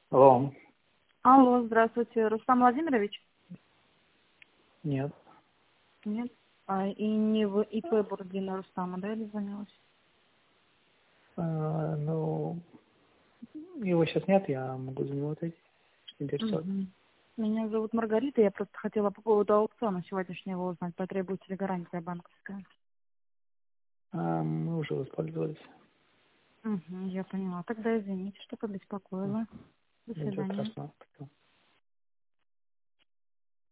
Алло. Алло, здравствуйте. Рустам Владимирович? Нет. Нет? И не в ИП Бурдина Рустама, да, или звонилась? Ну, его сейчас нет, я могу за него ответить. Что интересует? Меня зовут Маргарита, я просто хотела по поводу аукциона сегодняшнего узнать, потребуется ли гарантия банковская. Мы уже воспользовались. Я поняла. Тогда извините, что побеспокоила. До Ничего свидания. страшного.